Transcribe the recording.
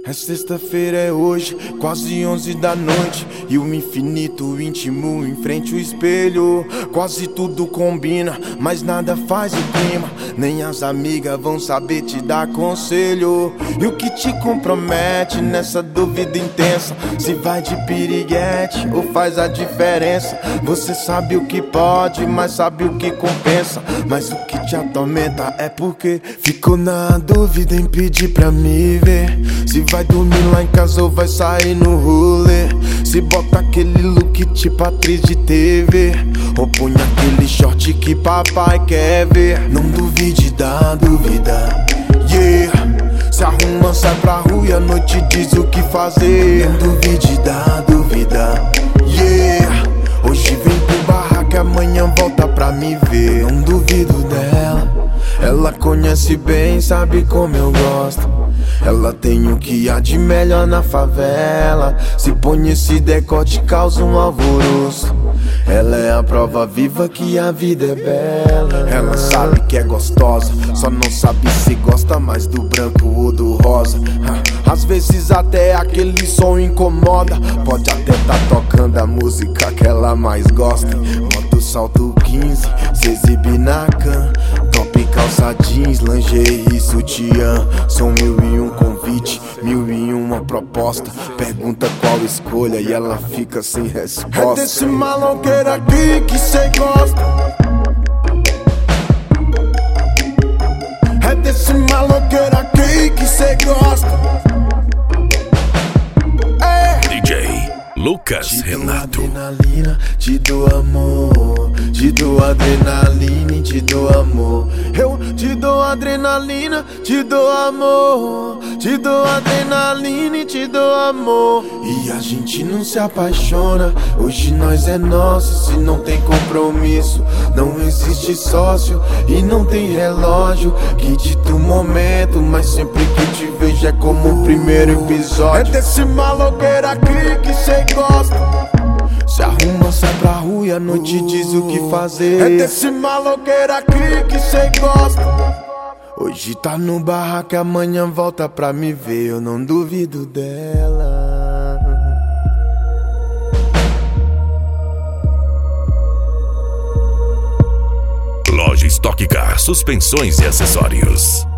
É sexta-feira, é hoje, quase 11 da noite. E o infinito íntimo em frente ao espelho. Quase tudo combina, mas nada faz o clima. Nem as amigas vão saber te dar conselho. E o que te compromete nessa dúvida intensa? Se vai de piriguete ou faz a diferença? Você sabe o que pode, mas sabe o que compensa. Mas o que te atormenta é porque ficou na dúvida em pedir pra me ver. Se vai dormir lá em casa ou vai sair no rolê. Se bota aquele look tipo atriz de TV, ou põe aquele short que papai quer ver. Não duvide da dúvida, yeah. Se arruma, sai pra rua e à noite diz o que fazer. Não duvide da dúvida, yeah. Hoje vem pro barraco, amanhã volta pra me ver. Não duvido dela, ela conhece bem, sabe como eu gosto. Ela tem o que há de melhor na favela. Se põe esse decote, causa um alvoroço. Ela é a prova viva que a vida é bela. Ela sabe que é gostosa, só não sabe se gosta mais do branco ou do rosa. Às vezes até aquele som incomoda. Pode até tá tocando a música que ela mais gosta. Bota o salto 15, se exibe na can. Top calça jeans, lingerie, sutiã. São 1001 convite, 1001 proposta. Pergunta qual escolha e ela fica sem resposta. É desse maloqueiro aqui que cê gosta. É desse maloqueiro aqui que cê gosta. DJ Lucas Renato. Adrenalina, te dou amor. Te dou adrenalina e te dou amor. Eu te dou adrenalina, te dou amor. Te dou adrenalina e te dou amor. E a gente não se apaixona, hoje nós é nosso. Se não tem compromisso, não existe sócio. E não tem relógio que dita o momento, mas sempre que te vejo é como o primeiro episódio. É desse maloqueiro aqui que cê gosta. Se arruma, sai pra rua e à noite diz o que fazer. É desse maloqueiro aqui que cê gosta. Hoje tá no barraco, amanhã volta pra me ver. Eu não duvido dela. Loja Stock Car, suspensões e acessórios.